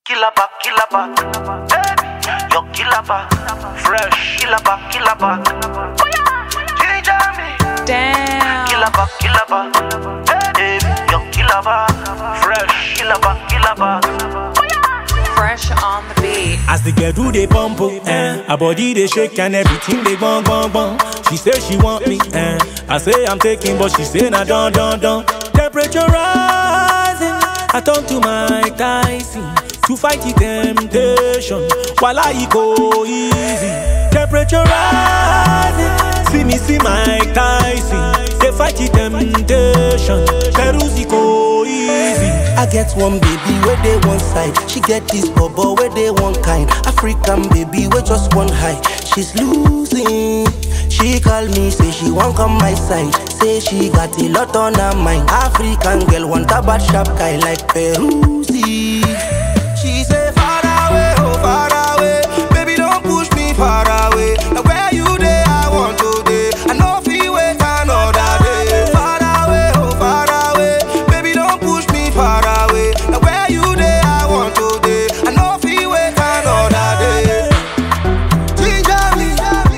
Killer yo killer fresh, killer ginger me, damn, killer yo killer fresh, killer fresh on the beat. As the girl do they pump up, her body they shake and everything they bang bang bang. She say she want me, I say I'm taking, but she say nah don't. Temperature rising, I turn to Mike Tyson to fight the temptation while I go easy. Temperature rising, see Mike Tyson, they fight the temptation. Peruzzi go easy. I get one baby where they one side. She get this bubble where they one kind. African baby with just one high. She's losing. She call me, say she won't come my side. Say she got a lot on her mind. African girl want a bad sharp guy like Peruzzi. She say far away, oh far away. Baby don't push me far away. Now where you there, I want to day. I know feel wait another day. Far away, oh far away. Baby don't push me far away. Now where you there, I want to day. I know feel wait another day. Ginger me,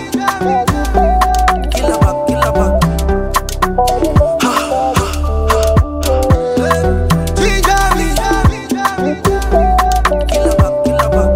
killer back. Ginger me, killer back.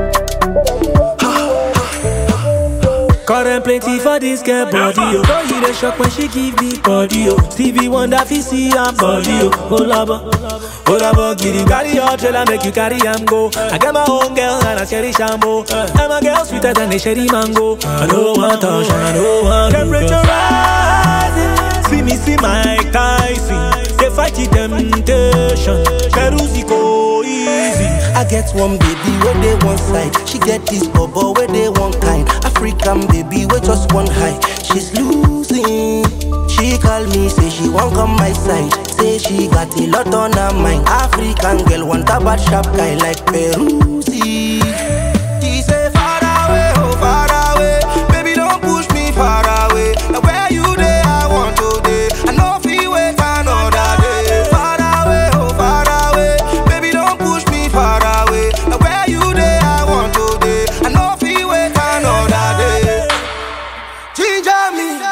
Current plenty for this girl body, oh. Girl, you the shock when she give me body, oh. Stevie Wonder fi see her body, oh. Olaba, get it, carry your trailer, make you carry am go. I got my own girl and I cherish am more. And my girl sweeter than the cherry mango. I don't want touch, I don't want temperature rising, see Mike Tyson, they fight the temptation. Peruzzi go easy. I get one baby where they one side. She get this bubble where they one kind. African baby with just one high. She's losing. She call me, say she won't come my side. Say she got a lot on her mind. African girl want a bad sharp guy like Peruzzi. She say far away, oh far away. Baby don't push me far away. Now where you there, I want to day. I know feel wait another day. Far away, oh far away. Baby don't push me far away. Now where you there, I want to day. I know feel wait another day. Ginger me,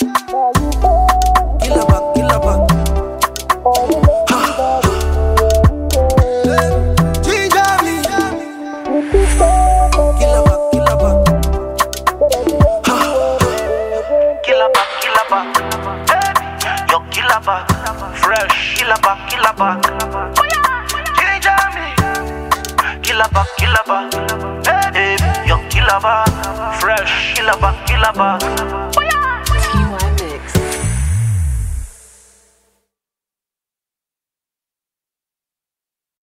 killer back. Ginger me, killer back. killer yo killer fresh, killer ginger me, killer yo killer fresh, killer